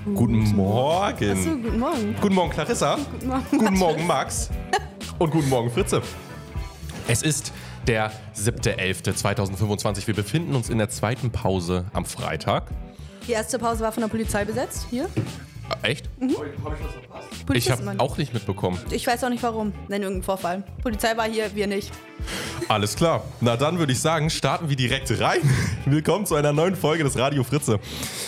Guten Morgen. Achso, guten Morgen. Guten Morgen, Clarissa. Guten Morgen, Guten Morgen, Max. Und guten Morgen, Fritze. Es ist der 7.11.2025. Wir befinden uns in der zweiten Pause am Freitag. Die erste Pause war von der Polizei besetzt, hier. Echt? Habe ich was verpasst? Ich Polizistenmann. habe auch nicht mitbekommen. Ich weiß auch nicht warum. Nein, irgendein Vorfall. Polizei war hier, wir nicht. Alles klar. Na dann würde ich sagen, starten wir direkt rein. Willkommen zu einer neuen Folge des Radio Fritze.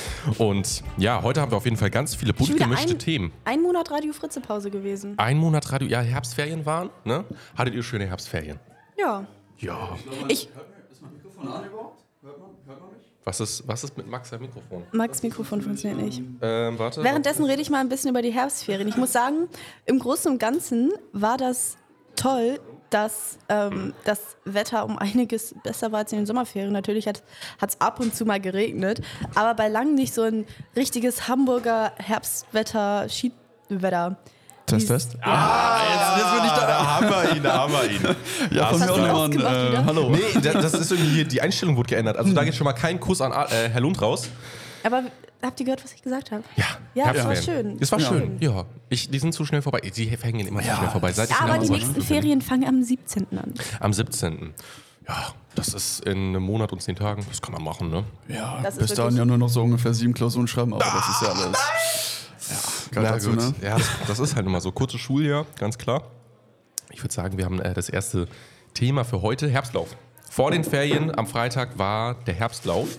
Und ja, heute haben wir auf jeden Fall ganz viele bunt Schon wieder gemischte Themen. Ein Monat Radio Fritze Pause gewesen. Ein Monat Radio, ja, Herbstferien waren, ne? Hattet ihr schöne Herbstferien? Ja. Ja. Ich, Ist mein Mikrofon an überhaupt? Hört man mich? Was ist mit Max sein Mikrofon? Max' Mikrofon funktioniert nicht. Warte. Währenddessen rede ich mal ein bisschen über die Herbstferien. Ich muss sagen, im Großen und Ganzen war das toll, dass das Wetter um einiges besser war als in den Sommerferien. Natürlich hat es ab und zu mal geregnet, aber bei langem nicht so ein richtiges Hamburger Herbstwetter, Skiwetter. Test. Jetzt bin ich da. Da haben wir ihn. Ja, von hast mir du auch ausgemacht nochmal wieder? Hallo. Nee, das ist irgendwie, die Einstellung wurde geändert. Also da geht schon mal kein Kuss an Herr Lund raus. Aber habt ihr gehört, was ich gesagt habe? Ja, Ja, das war Herbstferien. schön. Das war Ja. schön, ja. Die sind zu schnell vorbei. Die hängen immer zu schnell vorbei. Seit ich in Aber die Amazon nächsten bin. Ferien fangen am 17. an. Am 17. Ja, das ist in einem Monat und 10 Tagen. Das kann man machen, ne? Ja, Das ist bis dahin wirklich- ja nur noch so ungefähr 7 Klausuren schreiben, aber das ist ja alles. Ja, gehört dazu, ne? Ja, das ist halt immer so. Kurzes Schuljahr, ganz klar. Ich würde sagen, wir haben das erste Thema für heute, Herbstlauf. Vor den Ferien am Freitag war der Herbstlauf.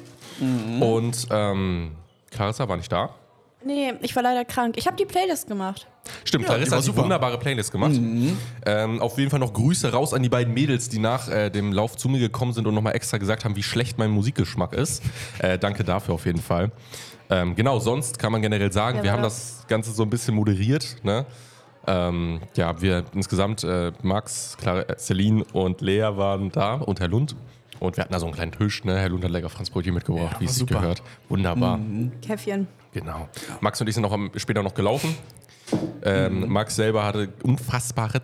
Und Clarissa war nicht da. Nee, ich war leider krank. Ich habe die Playlist gemacht. Stimmt, Ja, die Clarissa war hat die super. wunderbare Playlist gemacht. Auf jeden Fall noch Grüße raus an die beiden Mädels, die nach dem Lauf zu mir gekommen sind und nochmal extra gesagt haben, wie schlecht mein Musikgeschmack ist. Danke dafür auf jeden Fall. Genau, sonst kann man generell sagen, Wer wir war haben das? das Ganze so ein bisschen moderiert. Ne? Ja, wir insgesamt, Max, Celine und Lea waren da und Herr Lund. Und wir hatten da so einen kleinen Tisch. Ne? Herr Lund hat lecker Franzbrötchen mitgebracht, wie es sich super. gehört. Wunderbar. Käffchen. Genau. Max und ich sind noch später noch gelaufen. Max selber hatte unfassbare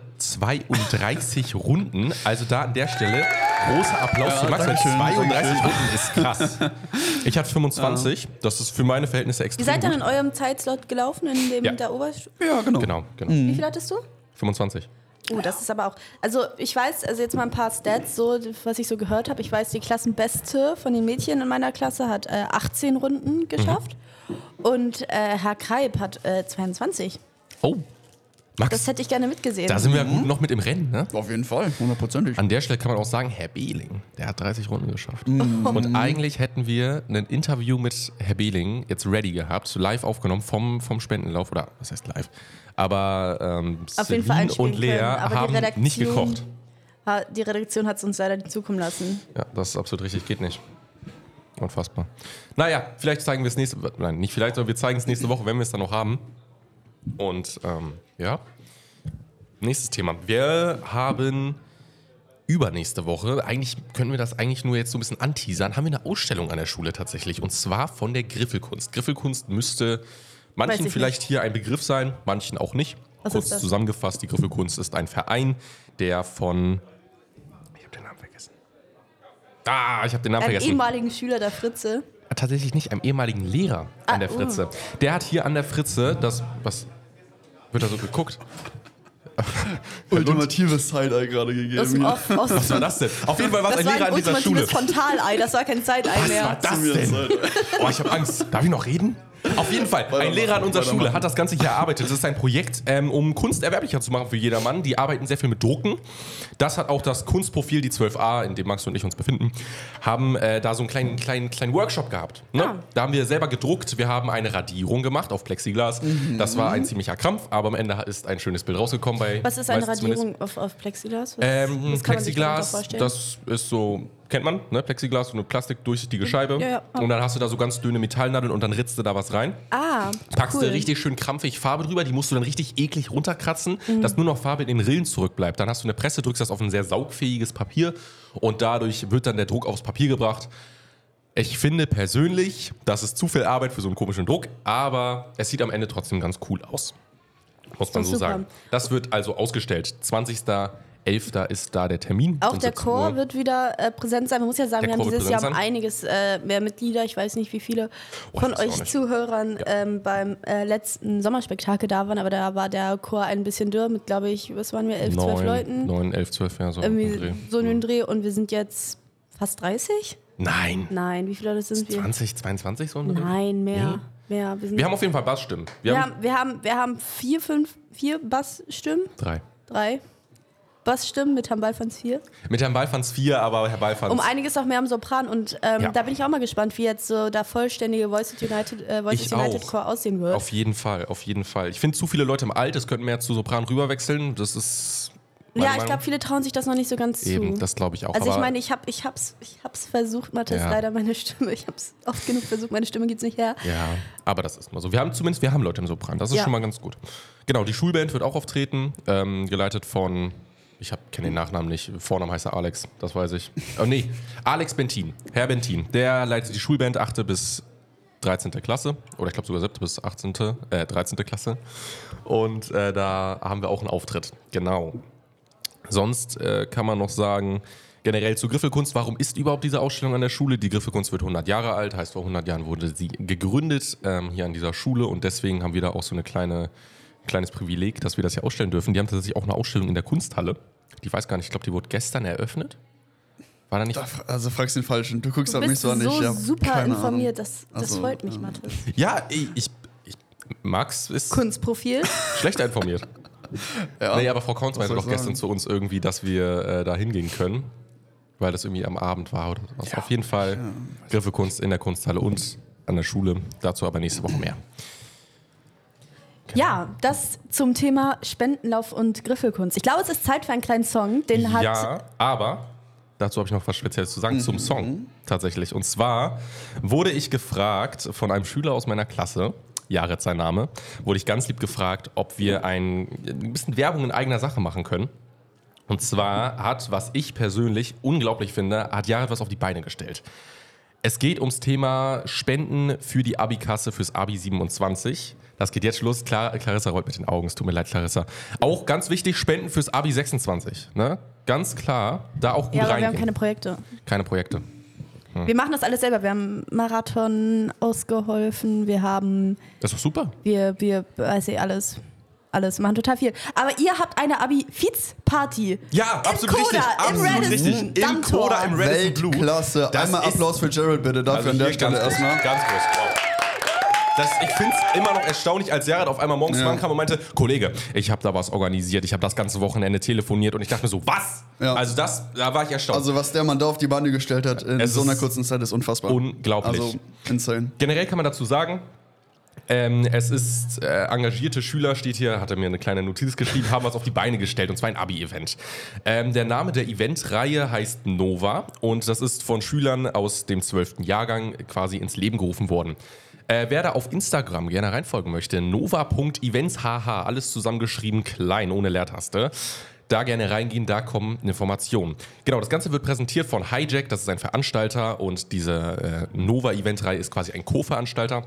32 Runden. Also da an der Stelle großer Applaus für Max, weil danke schön, 32 Runden ist krass. Ich hatte 25. Das ist für meine Verhältnisse Ihr extrem seid dann gut. in eurem Zeitslot gelaufen, in dem Ja. der Oberstufe? Ja, genau. Genau. Wie viel hattest du? 25. Oh, das ist aber auch. Also ich weiß, also jetzt mal ein paar Stats, so was ich so gehört habe. Ich weiß, die Klassenbeste von den Mädchen in meiner Klasse hat 18 Runden geschafft. Und Herr Kreib hat 22. Oh, Max, Das hätte ich gerne mitgesehen. da sind wir ja gut noch mit im Rennen. Ne? Auf jeden Fall, 100%. An der Stelle kann man auch sagen, Herr Behling, der hat 30 Runden geschafft. Und eigentlich hätten wir ein Interview mit Herr Behling jetzt ready gehabt, live aufgenommen vom Spendenlauf, oder was heißt live? Aber Auf jeden Fall Celine einspielen und Lea können, aber die haben Redaktion- nicht gekocht. Die Redaktion hat es uns leider nicht zukommen lassen. Ja, das ist absolut richtig, geht nicht. Unfassbar. Naja, vielleicht zeigen wir es nein, nicht vielleicht, aber wir zeigen es nächste Woche, wenn wir es dann noch haben. Und ja, nächstes Thema. Wir haben übernächste Woche, eigentlich können wir das eigentlich nur jetzt so ein bisschen anteasern, haben wir eine Ausstellung an der Schule tatsächlich. Und zwar von der Griffelkunst. Griffelkunst müsste Weiß manchen ich vielleicht hier ein Begriff sein, manchen auch nicht. Was Kurz ist das? zusammengefasst, die Griffelkunst ist ein Verein, der von... Ich habe den Namen vergessen. Ich habe den Namen Einem vergessen. ehemaligen Schüler der Fritze. Tatsächlich nicht, einem ehemaligen Lehrer an der Fritze. Der hat hier an der Fritze das... Was wird da so geguckt? Ultimatives Side-Eye gerade gegeben. Aus dem hier. Off, aus Was war das denn? Auf jeden Fall war es das ein war Lehrer ein an dieser Schule. ultimatives Frontalei, das war kein Side-Eye Was mehr. war das Mir denn? Side-Eye. Oh, ich habe Angst. Darf ich noch reden? Auf jeden Fall, ein Lehrer an unserer Schule weitermachen. hat das Ganze hier erarbeitet. Das ist ein Projekt, um Kunst erwerblicher zu machen für jedermann. Die arbeiten sehr viel mit Drucken. Das hat auch das Kunstprofil, die 12a, in dem Max und ich uns befinden, haben da so einen kleinen Workshop gehabt. Ne? Ah. Da haben wir selber gedruckt. Wir haben eine Radierung gemacht auf Plexiglas. Das war ein ziemlicher Krampf, aber am Ende ist ein schönes Bild rausgekommen. Was ist eine meistens zumindest. Radierung auf Plexiglas? Was kann man sich darunter Plexiglas, vorstellen? das ist so, kennt man, ne? Plexiglas, so eine plastikdurchsichtige Scheibe. Ja, ja. Und dann hast du da so ganz dünne Metallnadeln und dann ritzt du da was rein. Packst cool. du richtig schön krampfig Farbe drüber, die musst du dann richtig eklig runterkratzen, dass nur noch Farbe in den Rillen zurückbleibt. Dann hast du eine Presse, drückst das auf ein sehr saugfähiges Papier und dadurch wird dann der Druck aufs Papier gebracht. Ich finde persönlich, das ist zu viel Arbeit für so einen komischen Druck, aber es sieht am Ende trotzdem ganz cool aus. Muss man so Super. sagen. Das wird also ausgestellt. 20.11. ist da der Termin. Auch um der 17 Chor Uhr. wird wieder präsent sein. Man muss ja sagen, Der wir haben Chor wird dieses Jahr präsent sein? einiges mehr Mitglieder. Ich weiß nicht, wie viele von ich weiß auch euch nicht. Zuhörern beim letzten Sommerspektakel da waren, aber da war der Chor ein bisschen dürr mit, glaube ich, was waren wir, 11, 12 Leuten? 9, 11, 12, ja, so im Dreh. Irgendwie so einen Dreh und wir sind jetzt fast 30? Nein. Nein, wie viele Leute sind wir? 20, 22 so ein Dreh? Nein, mehr. Nee. Mehr. Wir haben auf jeden Fall Bassstimmen. Wir haben vier Bassstimmen, 3 Bassstimmen mit Herrn Balfans 4. Mit Herrn Balfans 4, aber Herr Balfans... Um einiges auch mehr am Sopran und Ja. da bin ich auch mal gespannt, wie jetzt so der vollständige Voices United Chor aussehen wird. Auf jeden Fall, auf jeden Fall. Ich finde, zu viele Leute im Alt, es könnten mehr zu Sopran rüberwechseln. Das ist... Ja, ich glaube, viele trauen sich das noch nicht so ganz Eben, zu. das glaube ich auch. Also ich aber meine, ich hab's versucht, Matthias, Ja. leider meine Stimme. Ich hab's oft genug versucht, meine Stimme gibt's nicht her. Ja, aber das ist mal so. Wir haben Leute im Sopran, das ist Ja. schon mal ganz gut. Genau, die Schulband wird auch auftreten, geleitet von, ich kenne den Nachnamen nicht, Vornamen heißt er Alex, das weiß ich. Oh nee, Alex Bentin, Herr Bentin, der leitet die Schulband 8. bis 13. Klasse, oder ich glaube sogar 7. bis 13. Klasse. Und da haben wir auch einen Auftritt, genau. Sonst kann man noch sagen, generell zur Griffelkunst, warum ist überhaupt diese Ausstellung an der Schule? Die Griffelkunst wird 100 Jahre alt, heißt vor 100 Jahren wurde sie gegründet hier an dieser Schule und deswegen haben wir da auch so ein kleines Privileg, dass wir das hier ausstellen dürfen. Die haben tatsächlich auch eine Ausstellung in der Kunsthalle. Ich weiß gar nicht, ich glaube, die wurde gestern eröffnet. War da nicht? Also fragst den Falschen. Du guckst Du auf mich bist so an. so Ich hab super keine informiert, Ahnung. das Also, freut mich, Mathis. Ja, Max ist Kunstprofil. schlecht informiert. Ja. Nee, aber Frau Kaunz meinte soll doch ich gestern sagen? zu uns irgendwie, dass wir da hingehen können, weil das irgendwie am Abend war oder was. Auf jeden Fall Griffelkunst in der Kunsthalle und an der Schule. Dazu aber nächste Woche mehr. Ja, das zum Thema Spendenlauf und Griffelkunst. Ich glaube, es ist Zeit für einen kleinen Song, den hat... Ja, aber dazu habe ich noch was Spezielles zu sagen zum Song tatsächlich. Und zwar wurde ich gefragt von einem Schüler aus meiner Klasse, Jared sein Name, wurde ich ganz lieb gefragt, ob wir ein bisschen Werbung in eigener Sache machen können. Und zwar hat, was ich persönlich unglaublich finde, hat Jared was auf die Beine gestellt. Es geht ums Thema Spenden für die Abi-Kasse fürs Abi 27. Das geht jetzt los. Clarissa rollt mit den Augen. Es tut mir leid, Clarissa. Auch ganz wichtig, Spenden fürs Abi 26. Ne? Ganz klar, da auch gut Ja, aber wir reingehen. haben keine Projekte. Keine Projekte. Wir machen das alles selber. Wir haben Marathon ausgeholfen, wir haben... Das ist doch super. Wir weiß ich, alles. Wir machen total viel. Aber ihr habt eine Abi-Fiz-Party. Ja, absolut Koda, richtig. im Absolut Radisson richtig. Im Dammtor. Koda, im Radisson Blue. Weltklasse. Das Einmal ist- Applaus für Jared bitte dafür an der hier Stelle ganz groß, erstmal. ganz groß. Wow. Ich finde es immer noch erstaunlich, als Jared auf einmal morgens rankam und meinte, Kollege, ich habe da was organisiert, ich habe das ganze Wochenende telefoniert und ich dachte mir so, was? Ja. Also da war ich erstaunt. Also was der Mann da auf die Beine gestellt hat in Es so einer ist kurzen Zeit ist unfassbar. unglaublich. Also insane. Generell kann man dazu sagen, es ist engagierte Schüler, steht hier, hat er mir eine kleine Notiz geschrieben, haben was auf die Beine gestellt, und zwar ein Abi-Event. Der Name der Eventreihe heißt Nova und das ist von Schülern aus dem 12. Jahrgang quasi ins Leben gerufen worden. Wer da auf Instagram gerne reinfolgen möchte, nova.events, alles zusammengeschrieben, klein, ohne Leertaste. Da gerne reingehen, da kommen Informationen. Genau, das Ganze wird präsentiert von Hijack, das ist ein Veranstalter und diese Nova-Eventreihe ist quasi ein Co-Veranstalter.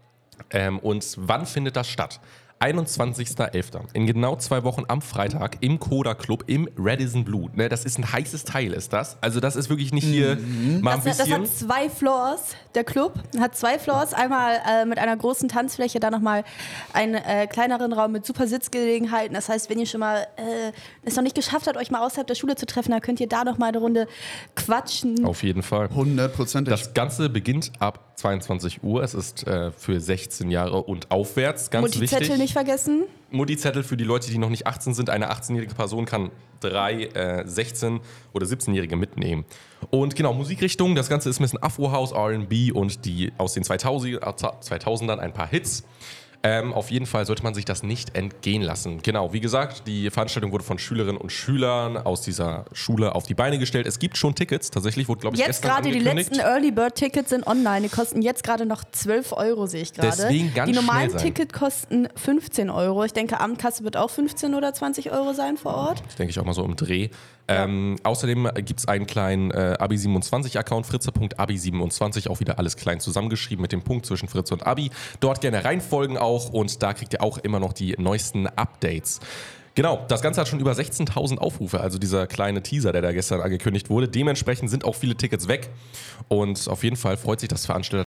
Und wann findet das statt? 21.11. In genau 2 Wochen am Freitag im Koda Club im Radisson Blue. Ne, das ist ein heißes Teil, ist das. Also das ist wirklich nicht hier mal ein Das bisschen... hat 2 Floors, der Club hat 2 Floors. Einmal mit einer großen Tanzfläche, dann nochmal einen kleineren Raum mit super Sitzgelegenheiten. Das heißt, wenn ihr schon mal es noch nicht geschafft habt, euch mal außerhalb der Schule zu treffen, dann könnt ihr da nochmal eine Runde quatschen. Auf jeden Fall. 100%. Das Ganze beginnt ab 22 Uhr. Es ist für 16 Jahre und aufwärts. Ganz Multizettel wichtig. nicht vergessen. Mutti-Zettel für die Leute, die noch nicht 18 sind. Eine 18-jährige Person kann 3 16- oder 17-Jährige mitnehmen. Und genau, Musikrichtung. Das Ganze ist ein bisschen Afro-House, R&B und die aus den 2000ern ein paar Hits. Auf jeden Fall sollte man sich das nicht entgehen lassen. Genau, wie gesagt, die Veranstaltung wurde von Schülerinnen und Schülern aus dieser Schule auf die Beine gestellt. Es gibt schon Tickets. Tatsächlich wurde, glaube ich, Jetzt gestern gerade die angekündigt. letzten Early Bird Tickets sind online. Die kosten jetzt gerade noch 12 €, sehe ich gerade. Deswegen ganz die normalen schnell sein. Tickets kosten 15 €. Ich denke, Abendkasse wird auch 15 oder 20 € sein vor Ort. Das denke ich auch mal so im Dreh. Außerdem gibt es einen kleinen Abi27-Account, fritze.abi27, auch wieder alles klein zusammengeschrieben mit dem Punkt zwischen Fritze und Abi. Dort gerne reinfolgen auch. auch und da kriegt ihr auch immer noch die neuesten Updates. Genau, das Ganze hat schon über 16.000 Aufrufe, also dieser kleine Teaser, der da gestern angekündigt wurde. Dementsprechend sind auch viele Tickets weg und auf jeden Fall freut sich das Veranstalter